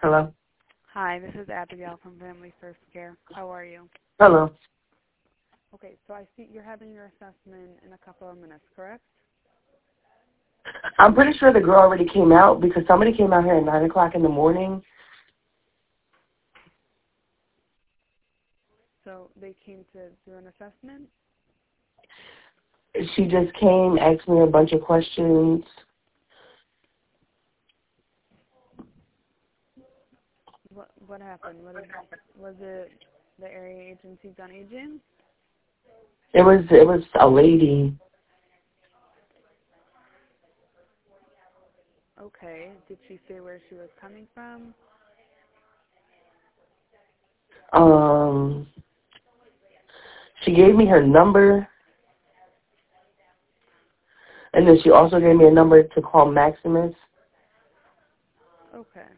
Hello? Hi, this is Abigail from Family First Care. How are you? Hello. Okay, so I see you're having your assessment in a couple of minutes, correct? I'm pretty sure the girl already came out because somebody came out here at 9 o'clock in the morning. So they came to do an assessment? She just came, asked me a bunch of questions. What happened? Was it the area agency done aging? It was a lady. Okay. Did she say where she was coming from? She gave me her number, and then she also gave me a number to call Maximus. Okay.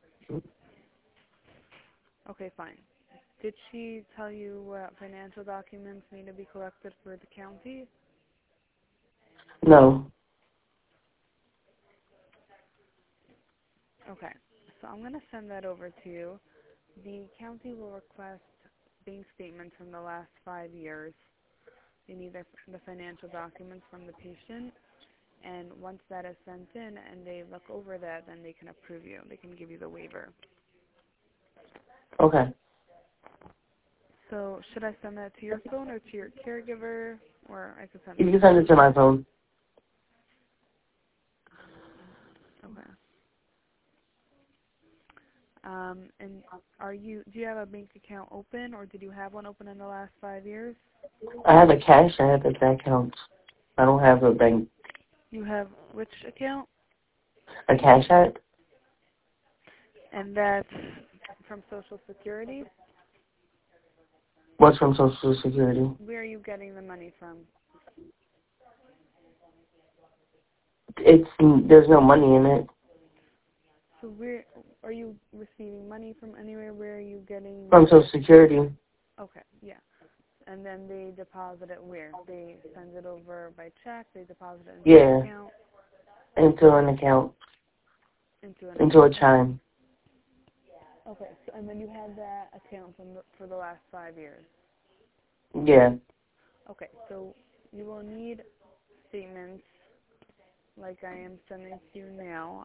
Okay, fine. Did she tell you what financial documents need to be collected for the county? No. Okay. So I'm going to send that over to you. The county will request bank statements from the last 5 years. They need the financial documents from the patient, and once that is sent in and they look over that, then they can approve you. They can give you the waiver. Okay. So should I send that to your phone or to your caregiver, or I could send You it can to send you? it to my phone. Okay. And do you have a bank account open, or did you have one open in the last 5 years? I have a cash app if that counts. I don't have a bank. You have which account? A cash app? And that's from Social Security? What's from Social Security? Where are you getting the money from? There's no money in it. So where are you receiving money from anywhere? Where are you getting? From Social Security. Okay, yeah. And then they deposit it where? They send it over by check. They deposit it into an Yeah. account. Into an account. Into an Into a account. chime. Okay. So and then you had that account for the last 5 years. Yeah. Okay. So you will need statements like I am sending to you now.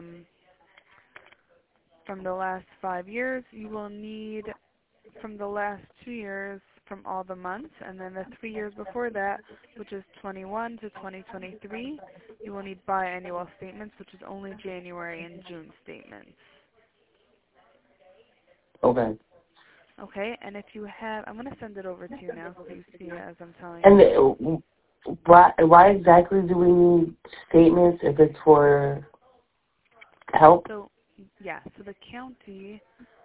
From the last 5 years, you will need from the last 2 years from all the months, and then the 3 years before that, which is 21 to 2023, you will need biannual statements, which is only January and June statements. Okay. Okay, and if you have, I'm going to send it over to you now so you see it as I'm telling And you. why exactly do we need statements if it's for help? So, yeah, so the county,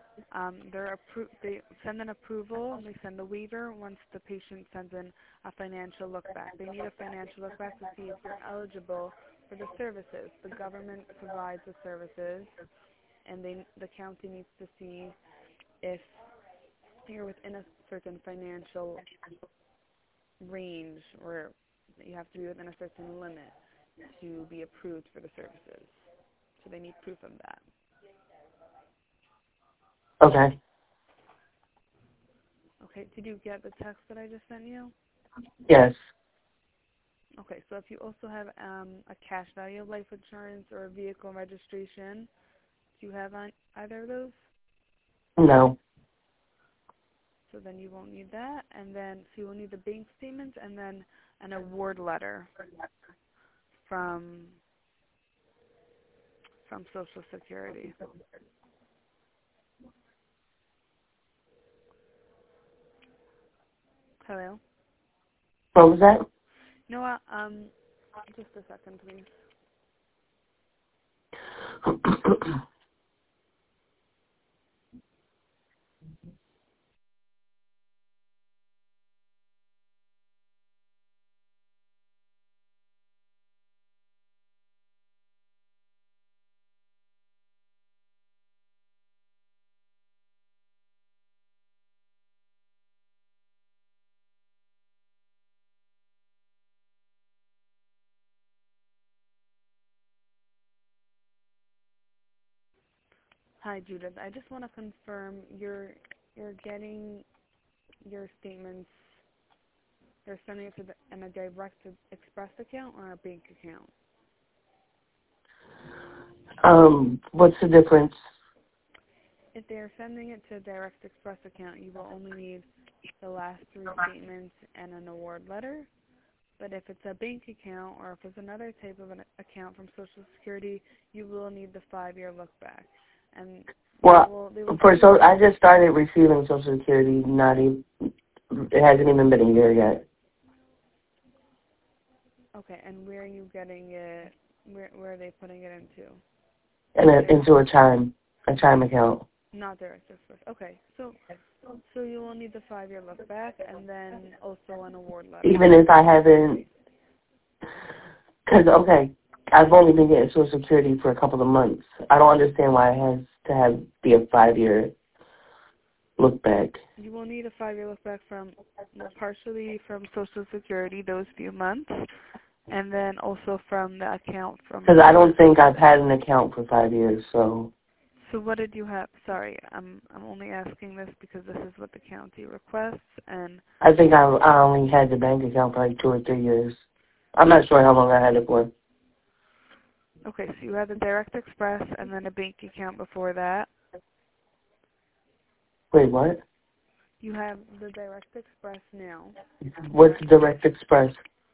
they send an approval and they send a waiver once the patient sends in a financial look back. They need a financial look back to see if you're eligible for the services. The government provides the services, and the county needs to see if you're within a certain financial range, or you have to be within a certain limit to be approved for the services. So they need proof of that. Okay. Okay, did you get the text that I just sent you? Yes. Okay, so if you also have a cash value of life insurance or a vehicle registration, do you have either of those? No. So then you won't need that. And then, so you will need the bank statements and then an award letter from Social Security. Hello? What was that? Noah, just a second, please. Hi, Judith. I just want to confirm you're getting your statements. They're sending it to in a direct express account or a bank account. What's the difference? If they're sending it to a direct express account, you will only need the last 3 statements and an award letter. But if it's a bank account or if it's another type of an account from Social Security, you will need the 5-year look back. And Well, they will I just started receiving Social Security. It hasn't even been a year yet. Okay, and where are you getting it? Where are they putting it into? Into a chime account. Not direct express. Okay, so you will need the 5-year look back and then also an award letter. Even if I haven't, because I've only been getting Social Security for a couple of months. I don't understand why it has to be a 5-year look back. You will need a 5-year look back partially from Social Security those few months, and then also from the account from. Because I don't think I've had an account for 5 years, so. So what did you have? Sorry, I'm only asking this because this is what the county requests, and. I think I only had the bank account for like 2 or 3 years. I'm not sure how long I had it for. Okay, so you had the Direct Express and then a bank account before that. Wait, what? You have the Direct Express now. What's Direct Express?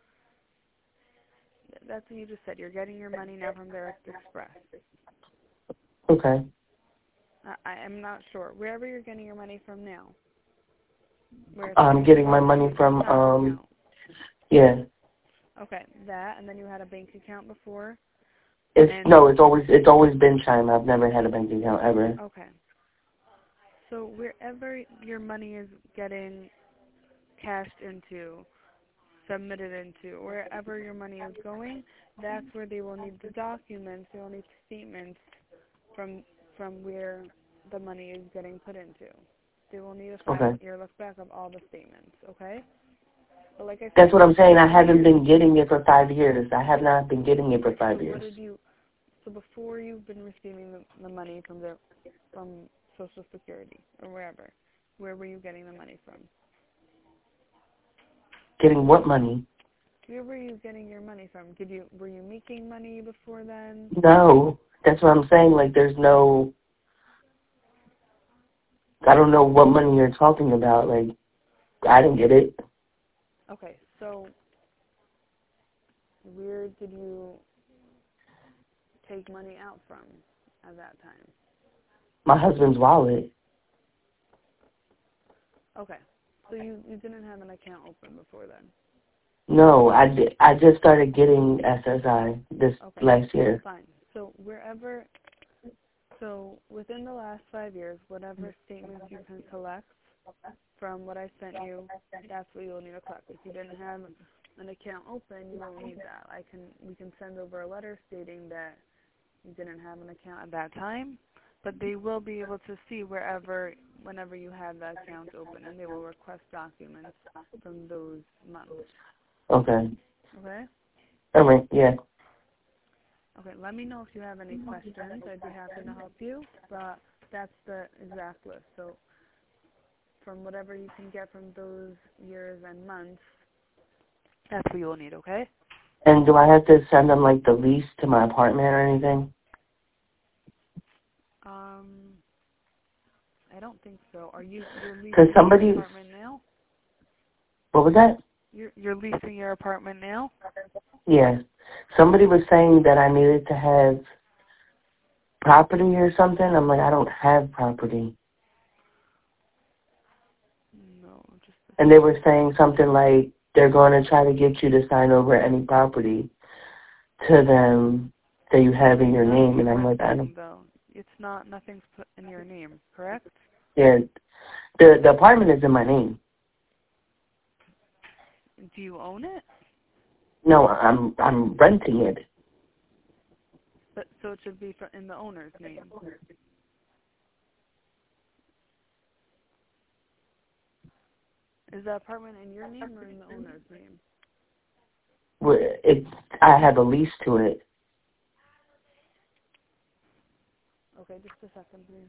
That's what you just said. You're getting your money now from Direct Express. Okay. I am not sure. Wherever you're getting your money from now. I'm getting my money from, yeah. Okay, that, and then you had a bank account before? It's always been Chime. I've never had a bank account ever. Okay. So wherever your money is getting cashed into, submitted into, wherever your money is going, that's where they will need the documents, they will need statements from where the money is getting put into. They will need a 5-year look back of all the statements, okay? But like I said, that's what I'm saying. I haven't been getting it for 5 years. I have not been getting it for 5 years. So before you've been receiving the money from Social Security or wherever, where were you getting the money from? Getting what money? Where were you getting your money from? Were you making money before then? No, that's what I'm saying. Like, there's no. I don't know what money you're talking about. Like, I didn't get it. Okay, so where did you take money out from at that time? My husband's wallet. Okay, so you didn't have an account open before then? No, I just started getting SSI last year. Fine. So within the last 5 years, whatever statements you can collect from what I sent you, that's what you'll need to collect. If you didn't have an account open, you won't need that. We can send over a letter stating that you didn't have an account at that time, but they will be able to see whenever you have that account open, and they will request documents from those months. Okay. Okay? All right, yeah. Okay, let me know if you have any questions. I'd be happy to help you, but that's the exact list. So from whatever you can get from those years and months, that's what you'll need, okay? And do I have to send them, like, the lease to my apartment or anything? I don't think so. You're leasing your apartment now? What was that? You're leasing your apartment now? Yeah. Somebody was saying that I needed to have property or something. I'm like, I don't have property. No. And they were saying something like they're going to try to get you to sign over any property to them that you have in your name. And I'm like, I don't. It's not, nothing's put in your name, correct? Yeah. The apartment is in my name. Do you own it? No, I'm renting it. But so it should be in the owner's name. Is the apartment in your name or in the owner's name? I have a lease to it. Okay, just a second, please.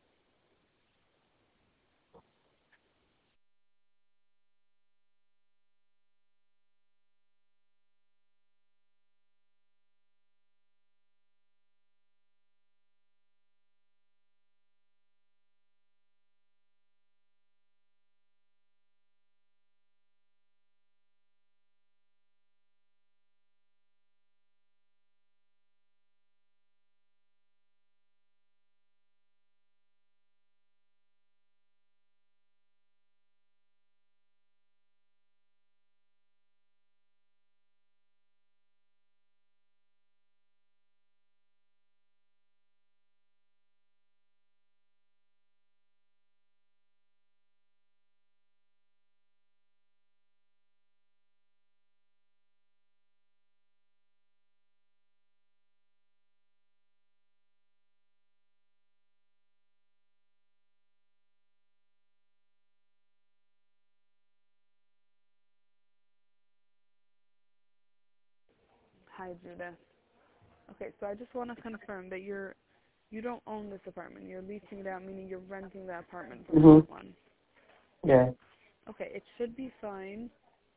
Hi, Judith. Okay, so I just want to confirm that you don't own this apartment. You're leasing it out, meaning you're renting the apartment from someone. Yeah. Okay, it should be fine.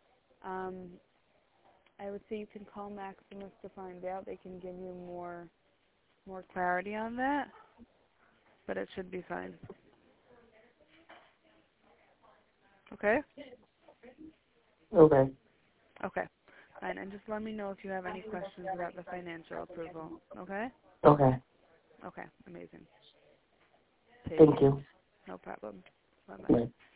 I would say you can call Maximus to find out. They can give you more clarity on that, but it should be fine. Okay? Okay. Okay. Fine, and just let me know if you have any questions about the financial approval. Okay? Okay. Okay, amazing. Take Thank care. you. No problem. Bye-bye. Bye.